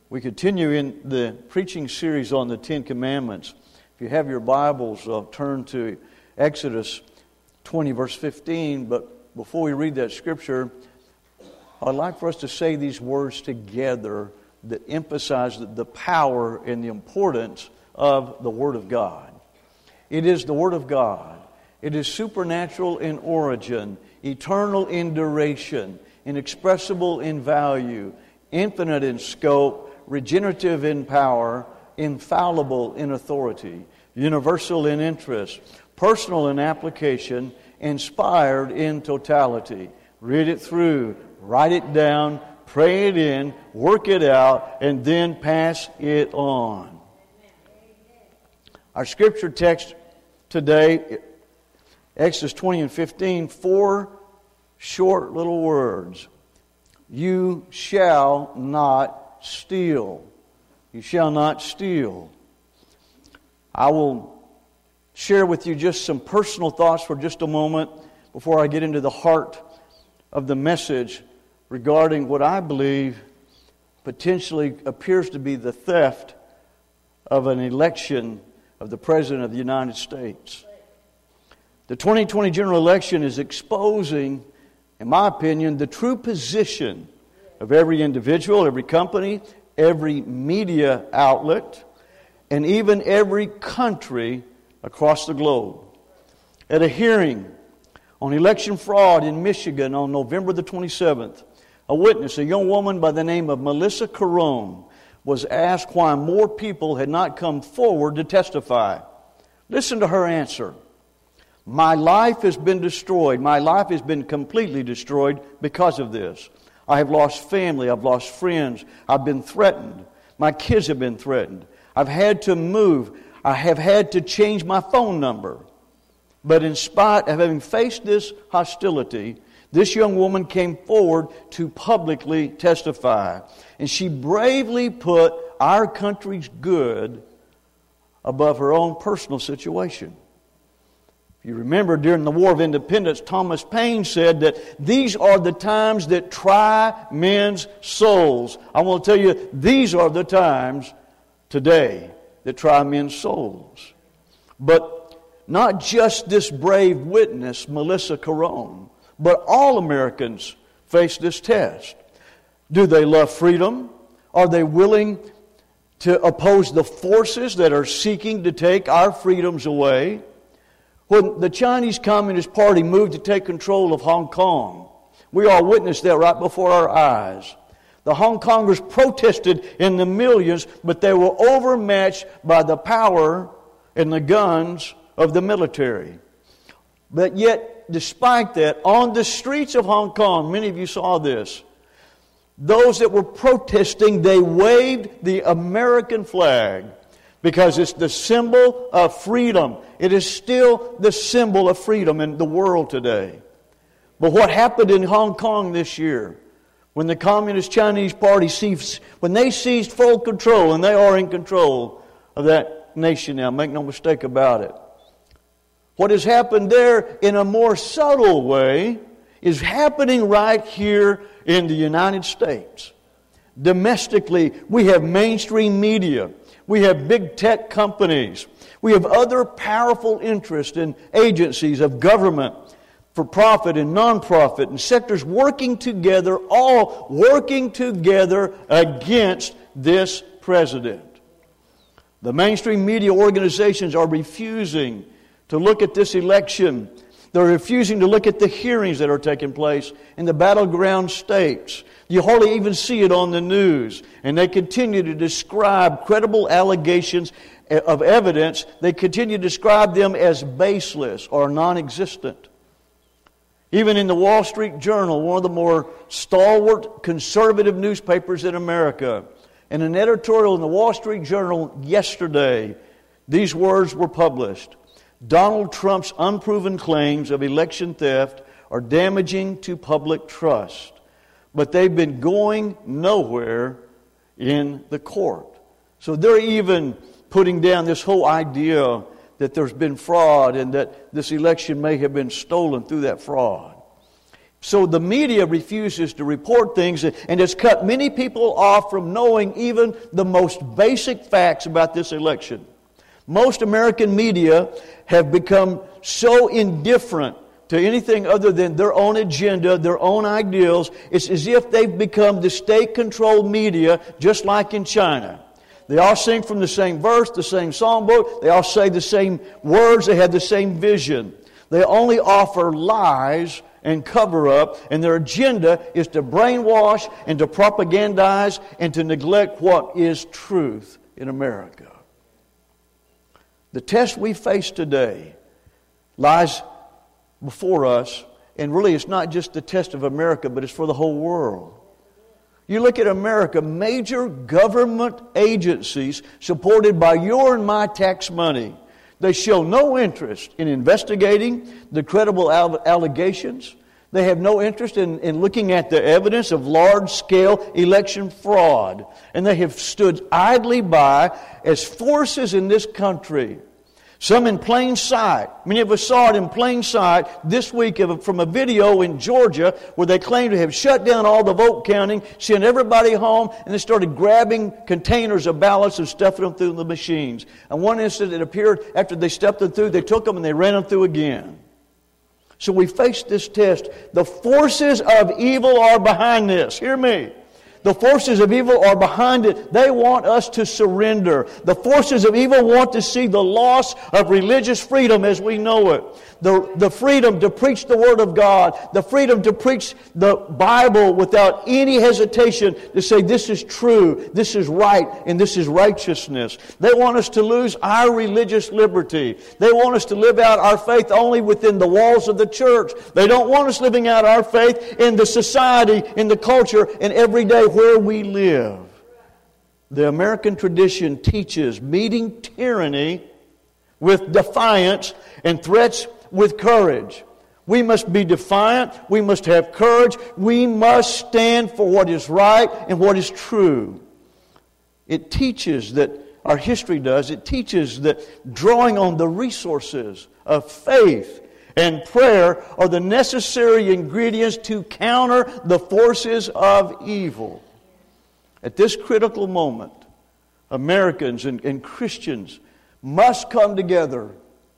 We continue in the preaching series on the Ten Commandments. If you have your Bibles, turn to Exodus 20, verse 15. But before we read that scripture, I'd like for us to say these words together that emphasize the power and the importance of the Word of God. It is the Word of God. It is supernatural in origin, eternal in duration, inexpressible in value, infinite in scope, regenerative in power, infallible in authority, universal in interest, personal in application, inspired in totality. Read it through, write it down, pray it in, work it out, and then pass it on. Our scripture text today, Exodus 20 and 15, 4 short little words. You shall not steal. You shall not steal. I will share with you just some personal thoughts for just a moment before I get into the heart of the message regarding what I believe potentially appears to be the theft of an election of the President of the United States. The 2020 general election is exposing, in my opinion, the true position of every individual, every company, every media outlet, and even every country across the globe. At a hearing on election fraud in Michigan on November the 27th, a witness, a young woman by the name of Melissa Carone, was asked why more people had not come forward to testify. Listen to her answer. My life has been destroyed. My life has been completely destroyed because of this. I have lost family. I've lost friends. I've been threatened. My kids have been threatened. I've had to move. I have had to change my phone number. But in spite of having faced this hostility, this young woman came forward to publicly testify. And she bravely put our country's good above her own personal situation. You remember during the War of Independence, Thomas Paine said that these are the times that try men's souls. I want to tell you, these are the times today that try men's souls. But not just this brave witness, Melissa Carone, but all Americans face this test. Do they love freedom? Are they willing to oppose the forces that are seeking to take our freedoms away? When the Chinese Communist Party moved to take control of Hong Kong, we all witnessed that right before our eyes. The Hong Kongers protested in the millions, but they were overmatched by the power and the guns of the military. But yet, despite that, on the streets of Hong Kong, many of you saw this, those that were protesting, they waved the American flag. Because it's the symbol of freedom. It is still the symbol of freedom in the world today. But what happened in Hong Kong this year, when the Communist Chinese Party seized full control, and they are in control of that nation now, make no mistake about it. What has happened there in a more subtle way is happening right here in the United States. Domestically, we have mainstream media. We have big tech companies. We have other powerful interests and agencies of government, for profit and non-profit, and sectors working together, all working together against this president. The mainstream media organizations are refusing to look at this election. They're refusing to look at the hearings that are taking place in the battleground states. You hardly even see it on the news. And they continue to describe credible allegations of evidence. They continue to describe them as baseless or non-existent. Even in the Wall Street Journal, one of the more stalwart conservative newspapers in America, in an editorial in the Wall Street Journal yesterday, these words were published. Donald Trump's unproven claims of election theft are damaging to public trust. But they've been going nowhere in the court. So they're even putting down this whole idea that there's been fraud and that this election may have been stolen through that fraud. So the media refuses to report things and has cut many people off from knowing even the most basic facts about this election. Most American media have become so indifferent to anything other than their own agenda, their own ideals. It's as if they've become the state-controlled media, just like in China. They all sing from the same verse, the same songbook. They all say the same words. They have the same vision. They only offer lies and cover up, and their agenda is to brainwash and to propagandize and to neglect what is truth in America. The test we face today lies before us, and really it's not just the test of America, but it's for the whole world. You look at America, major government agencies supported by your and my tax money, they show no interest in investigating the credible allegations. They have no interest in looking at the evidence of large-scale election fraud. And they have stood idly by as forces in this country, some in plain sight. Many of us saw it in plain sight this week from a video in Georgia where they claim to have shut down all the vote counting, sent everybody home, and they started grabbing containers of ballots and stuffing them through the machines. And one instant it appeared after they stuffed them through, they took them and they ran them through again. So we face this test. The forces of evil are behind this. Hear me. The forces of evil are behind it. They want us to surrender. The forces of evil want to see the loss of religious freedom as we know it. The freedom to preach the Word of God. The freedom to preach the Bible without any hesitation to say this is true, this is right, and this is righteousness. They want us to lose our religious liberty. They want us to live out our faith only within the walls of the church. They don't want us living out our faith in the society, in the culture, and every day where we live. The American tradition teaches meeting tyranny with defiance and threats with courage. We must be defiant. We must have courage. We must stand for what is right and what is true. It teaches that, our history does, it teaches that drawing on the resources of faith and prayer are the necessary ingredients to counter the forces of evil. At this critical moment, Americans and Christians must come together.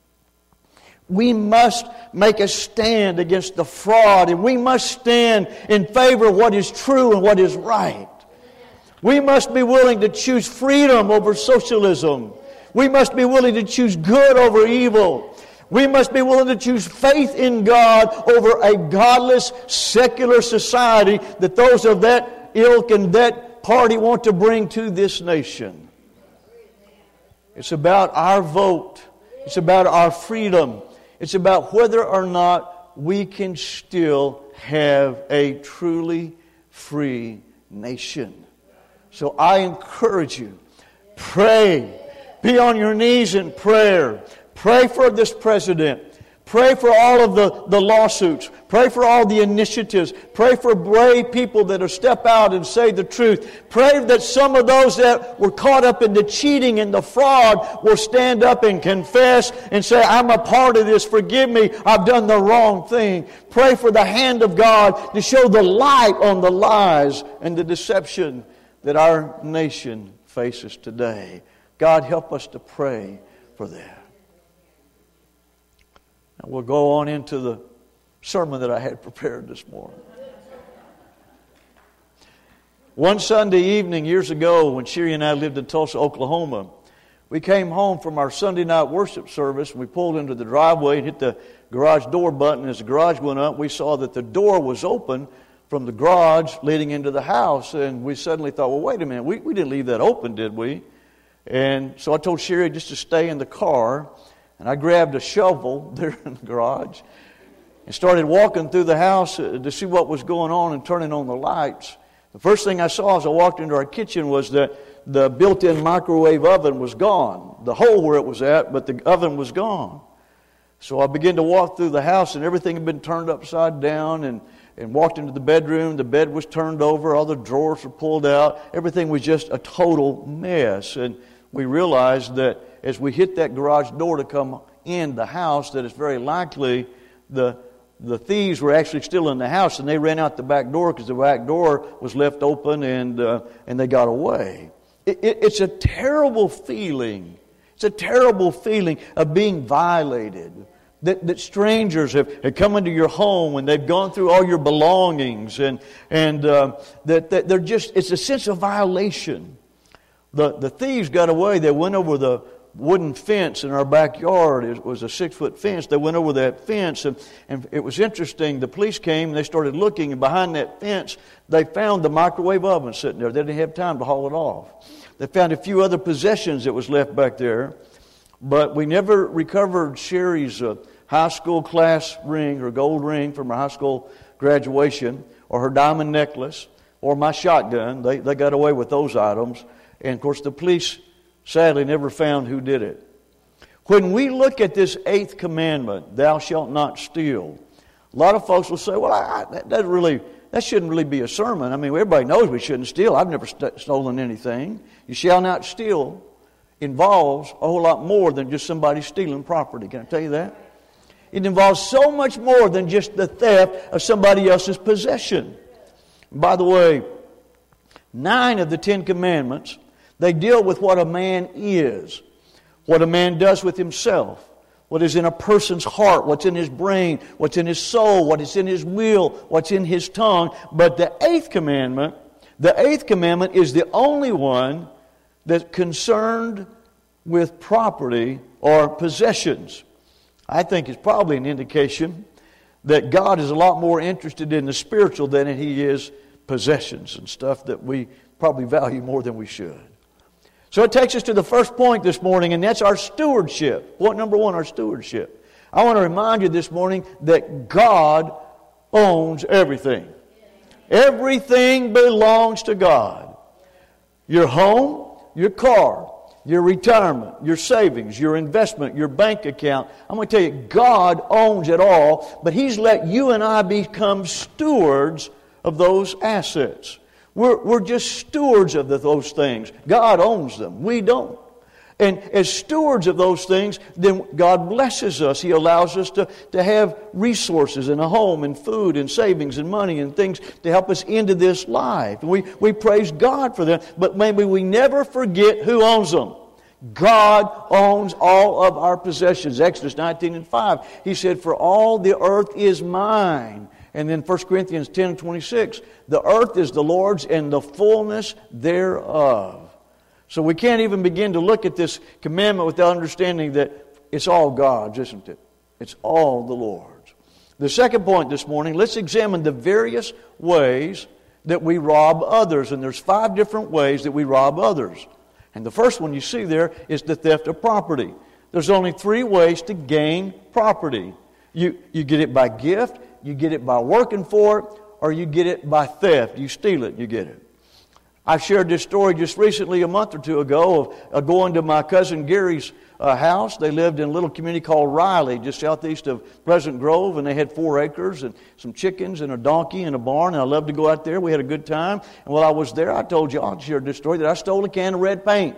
We must make a stand against the fraud, and we must stand in favor of what is true and what is right. We must be willing to choose freedom over socialism. We must be willing to choose good over evil. We must be willing to choose faith in God over a godless, secular society that those of that ilk and that party want to bring to this nation. It's about our vote. It's about our freedom. It's about whether or not we can still have a truly free nation. So I encourage you, pray. Be on your knees in prayer. Pray for this president. Pray for all of the lawsuits. Pray for all the initiatives. Pray for brave people that will step out and say the truth. Pray that some of those that were caught up in the cheating and the fraud will stand up and confess and say, I'm a part of this. Forgive me. I've done the wrong thing. Pray for the hand of God to show the light on the lies and the deception that our nation faces today. God, help us to pray for that. Now we'll go on into the sermon that I had prepared this morning. One Sunday evening years ago when Sherry and I lived in Tulsa, Oklahoma, we came home from our Sunday night worship service and we pulled into the driveway and hit the garage door button. As the garage went up, we saw that the door was open from the garage leading into the house, and we suddenly thought, well, wait a minute, we didn't leave that open, did we? And so I told Sherry just to stay in the car. And I grabbed a shovel there in the garage and started walking through the house to see what was going on and turning on the lights. The first thing I saw as I walked into our kitchen was that the built-in microwave oven was gone. The hole where it was at, but the oven was gone. So I began to walk through the house, and everything had been turned upside down, and walked into the bedroom. The bed was turned over. All the drawers were pulled out. Everything was just a total mess. And we realized that as we hit that garage door to come in the house, that it's very likely the the thieves were actually still in the house, and they ran out the back door because the back door was left open, and they got away. It's a terrible feeling. It's a terrible feeling of being violated. That strangers have come into your home and they've gone through all your belongings, and that they're just, it's a sense of violation. The thieves got away. They went over the wooden fence in our backyard. It was a 6-foot fence. They went over that fence, and it was interesting. The police came and they started looking, and behind that fence they found the microwave oven sitting there. They didn't have time to haul it off. They found a few other possessions that was left back there. But we never recovered Sherry's high school class ring, her gold ring from her high school graduation, or her diamond necklace, or my shotgun. They got away with those items. And, of course, the police sadly never found who did it. When we look at this 8th commandment, thou shalt not steal, a lot of folks will say, well, that shouldn't really be a sermon. I mean, everybody knows we shouldn't steal. I've never stolen anything. You shall not steal involves a whole lot more than just somebody stealing property. Can I tell you that? It involves so much more than just the theft of somebody else's possession. By the way, 9 of the 10 commandments, they deal with what a man is, what a man does with himself, what is in a person's heart, what's in his brain, what's in his soul, what is in his will, what's in his tongue. But the 8th commandment is the only one that's concerned with property or possessions. I think it's probably an indication that God is a lot more interested in the spiritual than He is possessions and stuff that we probably value more than we should. So it takes us to the first point this morning, and that's our stewardship. Point number 1, our stewardship. I want to remind you this morning that God owns everything. Everything belongs to God. Your home, your car, your retirement, your savings, your investment, your bank account. I'm going to tell you, God owns it all, but He's let you and I become stewards of those assets. We're just stewards of those things. God owns them. We don't. And as stewards of those things, then God blesses us. He allows us to have resources and a home and food and savings and money and things to help us into this life. And we praise God for them. But maybe we never forget who owns them. God owns all of our possessions. Exodus 19:5, He said, for all the earth is mine. And then 1 Corinthians 10:26, the earth is the Lord's and the fullness thereof. So we can't even begin to look at this commandment without understanding that it's all God's, isn't it? It's all the Lord's. The second point this morning, let's examine the various ways that we rob others. And there's 5 different ways that we rob others. And the first one you see there is the theft of property. There's only 3 ways to gain property. You get it by gift, you get it by working for it, or you get it by theft. You steal it, you get it. I shared this story just recently, a month or 2 ago, of going to my cousin Gary's house. They lived in a little community called Riley, just southeast of Pleasant Grove, and they had 4 acres and some chickens and a donkey and a barn, and I loved to go out there. We had a good time. And while I was there, I told you, I shared this story, that I stole a can of red paint.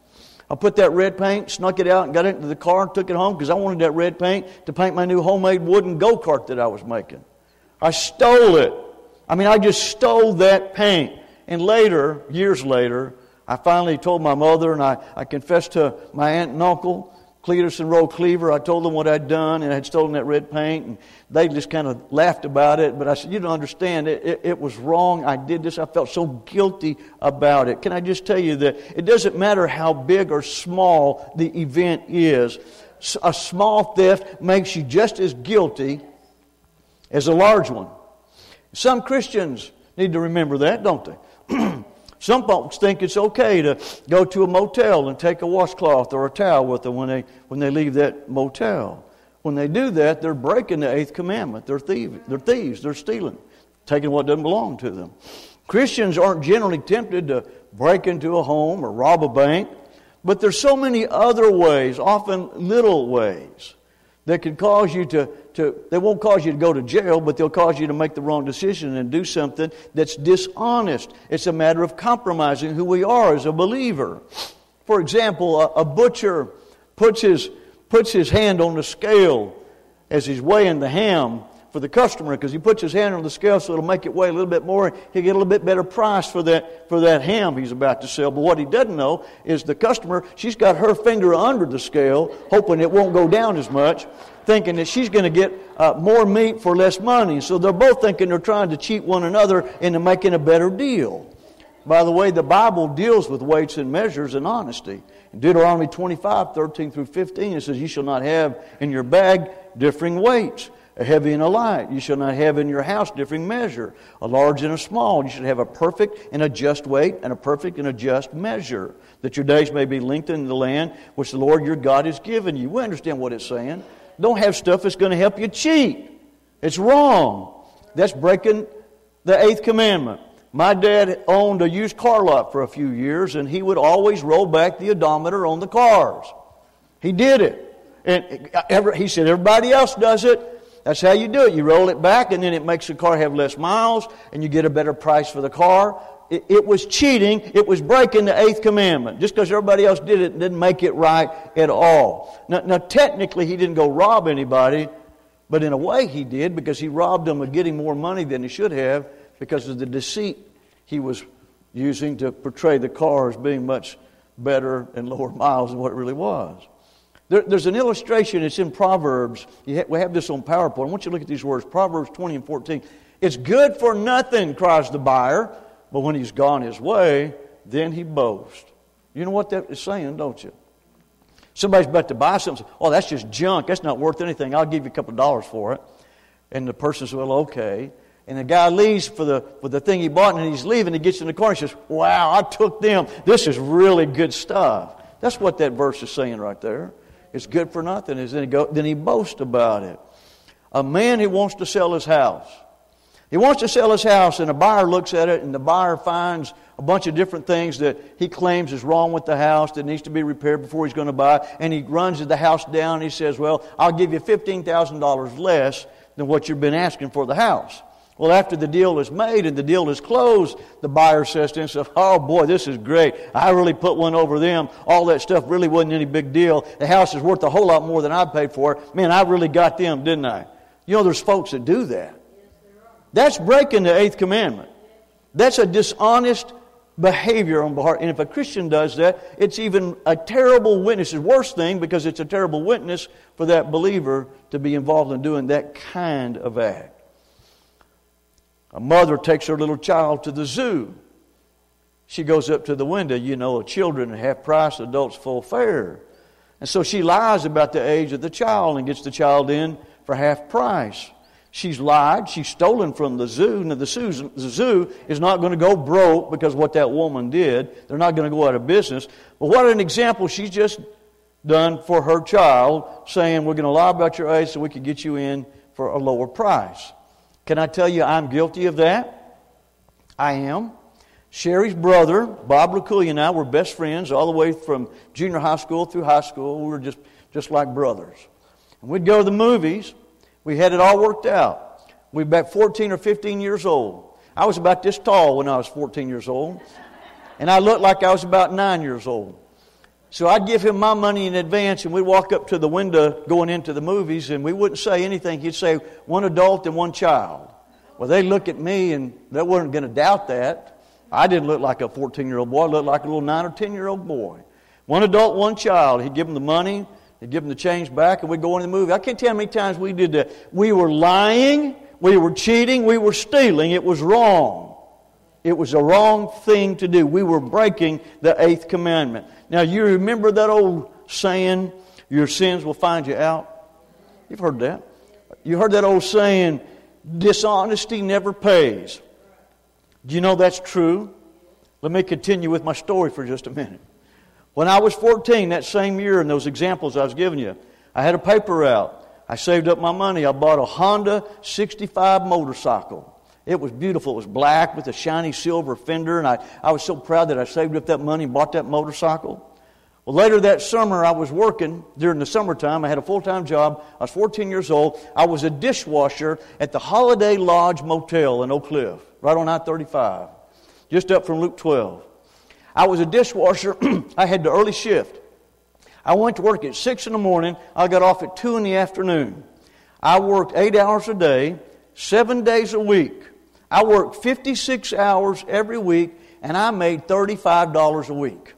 I put that red paint, snuck it out, and got it into the car and took it home because I wanted that red paint to paint my new homemade wooden go-kart that I was making. I stole it. I just stole that paint. And later, years later, I finally told my mother, and I confessed to my aunt and uncle, Cletus and Roe Cleaver. I told them what I'd done, and I had stolen that red paint, and they just kind of laughed about it. But I said, you don't understand, it was wrong. I did this. I felt so guilty about it. Can I just tell you that it doesn't matter how big or small the event is. A small theft makes you just as guilty as a large one. Some Christians need to remember that, don't they? Some folks think it's okay to go to a motel and take a washcloth or a towel with them when they leave that motel. When they do that, they're breaking the 8th commandment. They're thieves. They're stealing, taking what doesn't belong to them. Christians aren't generally tempted to break into a home or rob a bank, but there's so many other ways, often little ways, that can cause you they won't cause you to go to jail, but they'll cause you to make the wrong decision and do something that's dishonest. It's a matter of compromising who we are as a believer. For example, a butcher puts his hand on the scale as he's weighing the ham for the customer because he puts his hand on the scale so it'll make it weigh a little bit more. He'll get a little bit better price for that ham he's about to sell. But what he doesn't know is the customer, she's got her finger under the scale, hoping it won't go down as much, thinking that she's going to get more meat for less money. So they're both thinking they're trying to cheat one another into making a better deal. By the way, the Bible deals with weights and measures and honesty. In Deuteronomy 25, 13 through 15, it says, "You shall not have in your bag differing weights, a heavy and a light. You shall not have in your house differing measure, a large and a small. You should have a perfect and a just weight and a perfect and a just measure, that your days may be lengthened in the land which the Lord your God has given you." We understand what it's saying. Don't have stuff that's going to help you cheat. It's wrong. That's breaking the 8th commandment. My dad owned a used car lot for a few years, and he would always roll back the odometer on the cars. He did it. And he said, everybody else does it. That's how you do it. You roll it back, and then it makes the car have less miles, and you get a better price for the car. It was cheating. It was breaking the 8th commandment. Just because everybody else did it didn't make it right at all. Now, technically, he didn't go rob anybody, but in a way he did, because he robbed them of getting more money than he should have because of the deceit he was using to portray the car as being much better and lower miles than what it really was. There's an illustration. It's in Proverbs. We have this on PowerPoint. I want you to look at these words. Proverbs 20 and 14. "It's good for nothing," cries the buyer, "but when he's gone his way, then he boasts." You know what that is saying, don't you? Somebody's about to buy something. "Oh, that's just junk. That's not worth anything. I'll give you a couple of dollars for it." And the person says, "Well, okay." And the guy leaves for the thing he bought, and he's leaving. He gets in the car and says, "Wow, I took them. This is really good stuff." That's what that verse is saying right there. It's good for nothing. Then he boasts about it. A man who wants to sell his house. He wants to sell his house, and a buyer looks at it, and the buyer finds a bunch of different things that he claims is wrong with the house that needs to be repaired before he's going to buy. And he runs the house down, and he says, "Well, I'll give you $15,000 less than what you've been asking for the house." Well, after the deal is made and the deal is closed, the buyer says to himself, "Oh boy, this is great. I really put one over them. All that stuff really wasn't any big deal. The house is worth a whole lot more than I paid for it. Man, I really got them, didn't I?" You know, there's folks that do that. That's breaking the 8th commandment. That's a dishonest behavior on behalf. And if a Christian does that, it's even a terrible witness. It's a worse thing because it's a terrible witness for that believer to be involved in doing that kind of act. A mother takes her little child to the zoo. She goes up to the window, children at half price, adults full fare. And so she lies about the age of the child and gets the child in for half price. She's lied. She's stolen from the zoo. Now, the zoo is not going to go broke because of what that woman did. They're not going to go out of business. But what an example she's just done for her child, saying, "We're going to lie about your age so we can get you in for a lower price." Can I tell you I'm guilty of that? I am. Sherry's brother, Bob LeCoulier, and I were best friends all the way from junior high school through high school. We were just like brothers. And we'd go to the movies. We had it all worked out. We were about 14 or 15 years old. I was about this tall when I was 14 years old. And I looked like I was about 9 years old. So I'd give him my money in advance, and we'd walk up to the window going into the movies, and we wouldn't say anything. He'd say, "One adult and one child." Well, they'd look at me, and they weren't going to doubt that. I didn't look like a 14-year-old boy. I looked like a little 9 or 10-year-old boy. One adult, one child. He'd give them the money. He'd give them the change back, and we'd go into the movie. I can't tell you how many times we did that. We were lying. We were cheating. We were stealing. It was wrong. It was a wrong thing to do. We were breaking the 8th commandment. Now, you remember that old saying, "Your sins will find you out"? You've heard that. You heard that old saying, "Dishonesty never pays." Do you know that's true? Let me continue with my story for just a minute. When I was 14, that same year, in those examples I was giving you, I had a paper route. I saved up my money. I bought a Honda 65 motorcycle. It was beautiful. It was black with a shiny silver fender, and I was so proud that I saved up that money and bought that motorcycle. Well, later that summer, I was working during the summertime. I had a full-time job. I was 14 years old. I was a dishwasher at the Holiday Lodge Motel in Oak Cliff, right on I-35, just up from Loop 12. I was a dishwasher. I had the early shift. I went to work at 6 in the morning. I got off at 2 in the afternoon. I worked 8 hours a day, 7 days a week. I worked 56 hours every week, and I made $35 a week.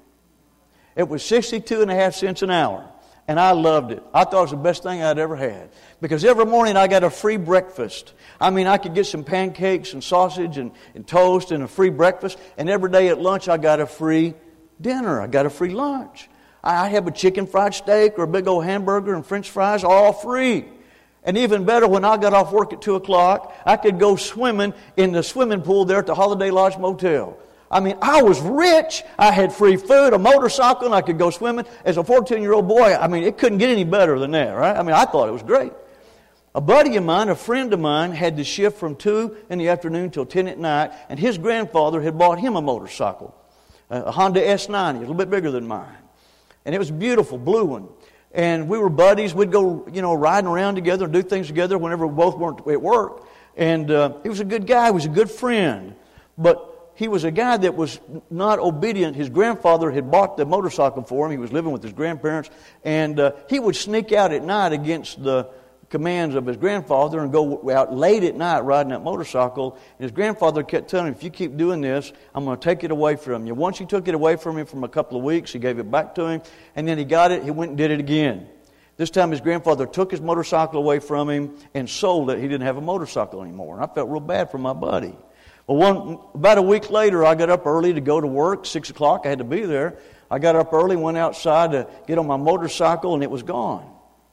It was 62.5 cents an hour, and I loved it. I thought it was the best thing I'd ever had, because every morning I got a free breakfast. I mean, I could get some pancakes and sausage and toast and a free breakfast, and every day at lunch I got a free dinner. I got a free lunch. I have a chicken fried steak or a big old hamburger and French fries, all free. And even better, when I got off work at 2 o'clock, I could go swimming in the swimming pool there at the Holiday Lodge Motel. I mean, I was rich. I had free food, a motorcycle, and I could go swimming. As a 14-year-old boy, I mean, it couldn't get any better than that, right? I mean, I thought it was great. A buddy of mine, a friend of mine, had to shift from 2 in the afternoon till 10 at night, and his grandfather had bought him a motorcycle, a Honda S90, a little bit bigger than mine. And it was a beautiful blue one. And we were buddies. We'd go, riding around together and do things together whenever we both weren't at work. And he was a good guy. He was a good friend. But he was a guy that was not obedient. His grandfather had bought the motorcycle for him. He was living with his grandparents. And he would sneak out at night against the commands of his grandfather and go out late at night riding that motorcycle. And his grandfather kept telling him, if you keep doing this, I'm going to take it away from you. Once he took it away from him from a couple of weeks, he gave it back to him. And then he got it, he went and did it again. This time his grandfather took his motorcycle away from him and sold it. He didn't have a motorcycle anymore. And I felt real bad for my buddy. Well, about a week later, I got up early to go to work. 6 o'clock, I had to be there. I got up early, went outside to get on my motorcycle, and it was gone.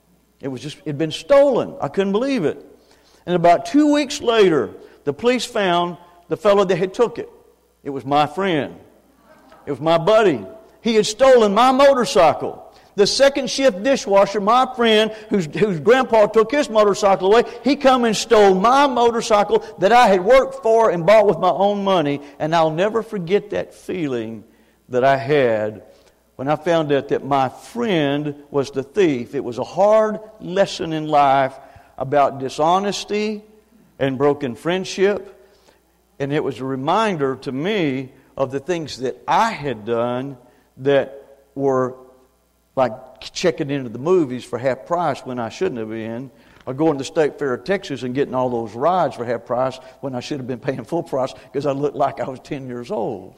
It'd been stolen. I couldn't believe it. And about 2 weeks later, the police found the fellow that had took it. It was my friend. It was my buddy. He had stolen my motorcycle. The second shift dishwasher, my friend, whose grandpa took his motorcycle away, he come and stole my motorcycle that I had worked for and bought with my own money. And I'll never forget that feeling that I had when I found out that my friend was the thief. It was a hard lesson in life about dishonesty and broken friendship. And it was a reminder to me of the things that I had done that were like checking into the movies for half price when I shouldn't have been, or going to the State Fair of Texas and getting all those rides for half price when I should have been paying full price because I looked like I was 10 years old.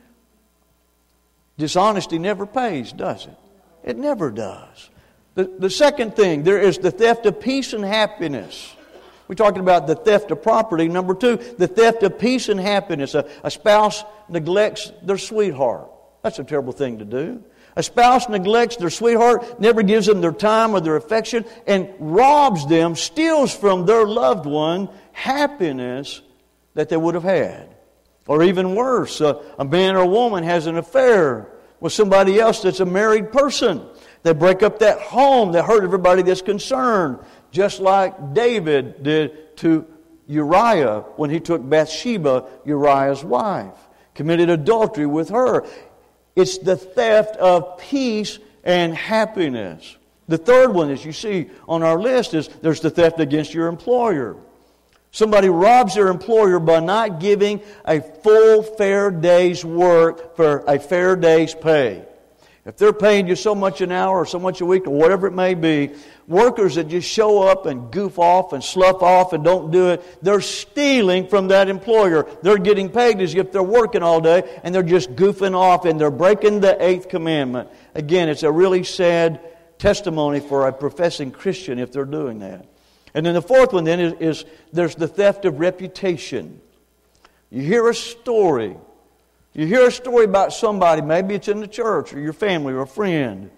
Dishonesty never pays, does it? It never does. The second thing, there is the theft of peace and happiness. We're talking about the theft of property. Number 2, the theft of peace and happiness. A spouse neglects their sweetheart. That's a terrible thing to do. A spouse neglects their sweetheart, never gives them their time or their affection, and robs them, steals from their loved one happiness that they would have had. Or even worse, a man or a woman has an affair with somebody else that's a married person. They break up that home. They hurt everybody that's concerned. Just like David did to Uriah when he took Bathsheba, Uriah's wife. Committed adultery with her. It's the theft of peace and happiness. The third one, as you see on our list, is there's the theft against your employer. Somebody robs their employer by not giving a full, fair day's work for a fair day's pay. If they're paying you so much an hour or so much a week or whatever it may be, workers that just show up and goof off and slough off and don't do it, they're stealing from that employer. They're getting paid as if they're working all day and they're just goofing off and they're breaking the 8th commandment. Again, it's a really sad testimony for a professing Christian if they're doing that. And then the fourth one then is there's the theft of reputation. You hear a story. You hear a story about somebody, maybe it's in the church or your family or a friend.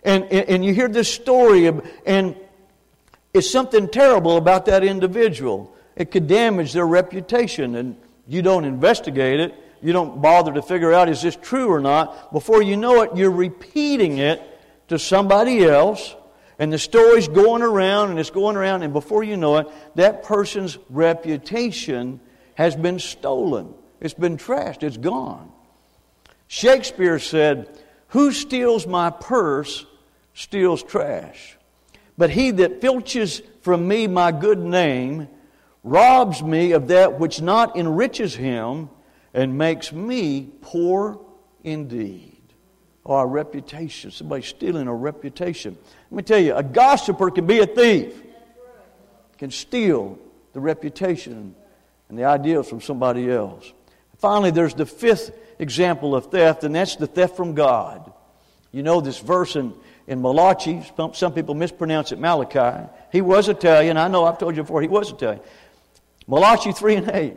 And you hear this story and it's something terrible about that individual. It could damage their reputation and you don't investigate it. You don't bother to figure out is this true or not. Before you know it, you're repeating it to somebody else. And the story's going around and it's going around. And before you know it, that person's reputation has been stolen. It's been trashed. It's gone. Shakespeare said, "Who steals my purse steals trash. But he that filches from me my good name robs me of that which not enriches him and makes me poor indeed." Or our reputation. Somebody stealing our reputation. Let me tell you, a gossiper can be a thief. can steal the reputation and the ideals from somebody else. Finally, there's the fifth example of theft, and that's the theft from God. You know this verse in Malachi. Some people mispronounce it Malachi. He was Italian. I know, I've told you before, he was Italian. Malachi 3:8.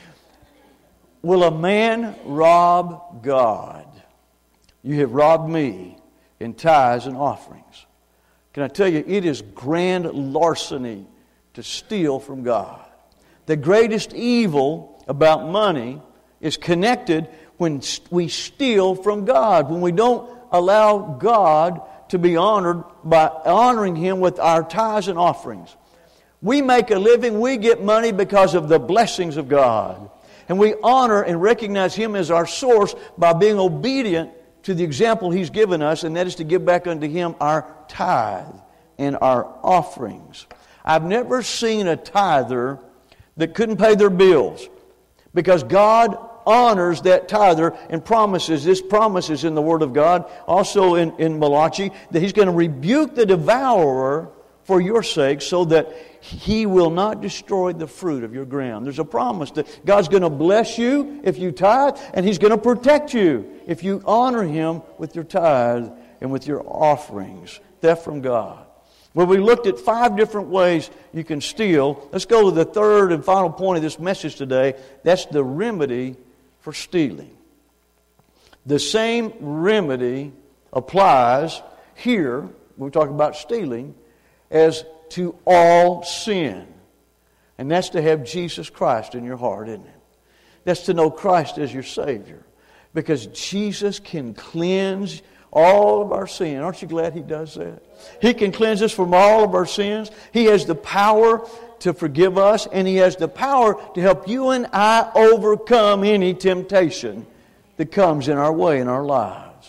Will a man rob God? You have robbed me in tithes and offerings. Can I tell you, it is grand larceny to steal from God. The greatest evil about money is connected when we steal from God, when we don't allow God to be honored by honoring Him with our tithes and offerings. We make a living, we get money because of the blessings of God. And we honor and recognize Him as our source by being obedient to the example He's given us, and that is to give back unto Him our tithe and our offerings. I've never seen a tither that couldn't pay their bills, because God honors that tither and promises, this promises in the Word of God, also in Malachi, that He's going to rebuke the devourer for your sake, so that He will not destroy the fruit of your ground. There's a promise that God's going to bless you if you tithe, and He's going to protect you if you honor Him with your tithe and with your offerings. Theft from God. Well, we looked at 5 different ways you can steal. Let's go to the third and final point of this message today. That's the remedy for stealing. The same remedy applies here, when we talk about stealing, as to all sin. And that's to have Jesus Christ in your heart, isn't it? That's to know Christ as your Savior. Because Jesus can cleanse all of our sin. Aren't you glad He does that? He can cleanse us from all of our sins. He has the power to forgive us, and He has the power to help you and I overcome any temptation that comes in our way in our lives.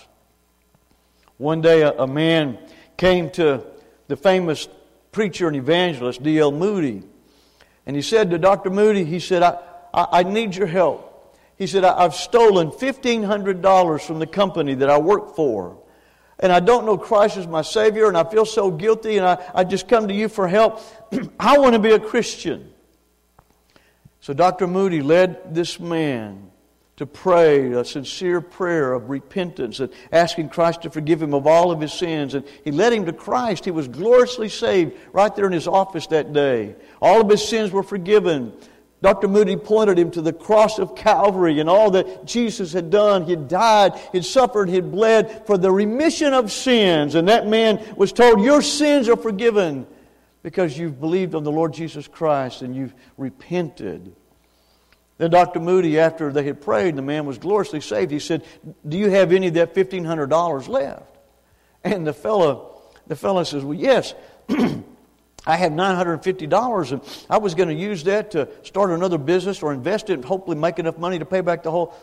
One day a man came to the famous preacher and evangelist D.L. Moody, and he said to Dr. Moody, he said, I need your help. He said, I've stolen $1,500 from the company that I work for, and I don't know Christ as my Savior, and I feel so guilty, and I just come to you for help. I want to be a Christian. So Dr. Moody led this man to pray a sincere prayer of repentance and asking Christ to forgive him of all of his sins. And he led him to Christ. He was gloriously saved right there in his office that day. All of his sins were forgiven. Dr. Moody pointed him to the cross of Calvary and all that Jesus had done. He had died, he had suffered, he had bled for the remission of sins. And that man was told, your sins are forgiven because you've believed on the Lord Jesus Christ and you've repented. Then Dr. Moody, after they had prayed and the man was gloriously saved, he said, do you have any of that $1,500 left? And the fellow says, well, yes, I have $950, and I was going to use that to start another business or invest it and hopefully make enough money to pay back the whole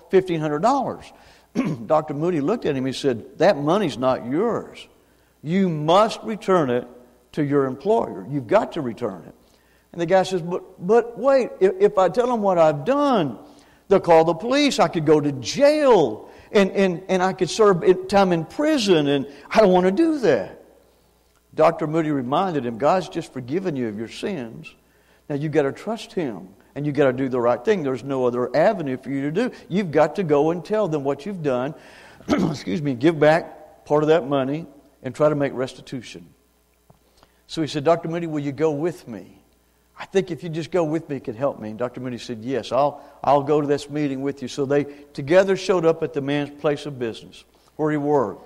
$1,500. Dr. Moody looked at him, he said, that money's not yours. You must return it to your employer. You've got to return it. And the guy says, but wait, if I tell them what I've done, they'll call the police. I could go to jail, and I could serve time in prison, and I don't want to do that. Dr. Moody reminded him, God's just forgiven you of your sins. Now you've got to trust Him, and you've got to do the right thing. There's no other avenue for you to do. You've got to go and tell them what you've done. Give back part of that money and try to make restitution. So he said, Dr. Moody, will you go with me? I think if you just go with me, it could help me. And Dr. Moody said, yes, I'll go to this meeting with you. So they together showed up at the man's place of business where he worked.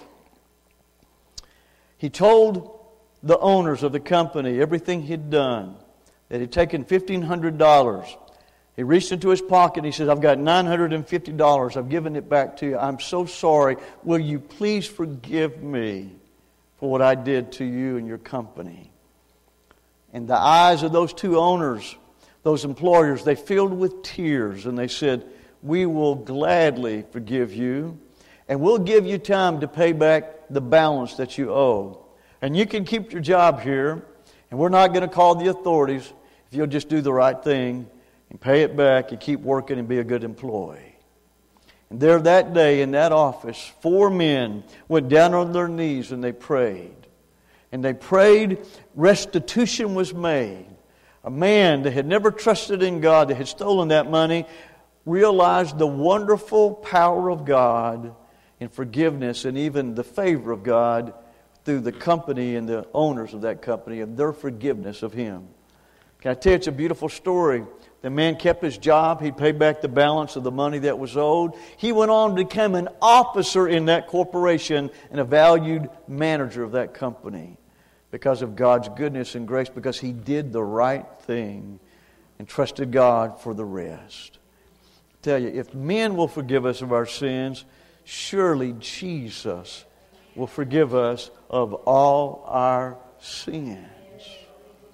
He told the owners of the company everything he'd done, that he'd taken $1,500. He reached into his pocket and he said, I've got $950. I've given it back to you. I'm so sorry. Will you please forgive me for what I did to you and your company? And the eyes of those two owners, those employers, they filled with tears, and they said, we will gladly forgive you, and we'll give you time to pay back the balance that you owe. And you can keep your job here, and we're not going to call the authorities if you'll just do the right thing and pay it back and keep working and be a good employee. And there that day in that office, 4 men went down on their knees and they prayed. And they prayed, restitution was made. A man that had never trusted in God, that had stolen that money, realized the wonderful power of God in forgiveness and even the favor of God through the company and the owners of that company and their forgiveness of him. Can I tell you, it's a beautiful story. The man kept his job. He paid back the balance of the money that was owed. He went on to become an officer in that corporation and a valued manager of that company because of God's goodness and grace, because he did the right thing and trusted God for the rest. I tell you, if men will forgive us of our sins, surely Jesus will forgive us of all our sin.